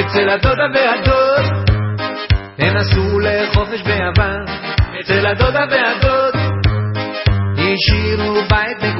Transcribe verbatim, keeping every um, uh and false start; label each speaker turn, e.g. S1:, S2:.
S1: אצל הדודה והדוד, הם נסעו לחופש ביוון. אצל הדודה והדוד, השאירו בית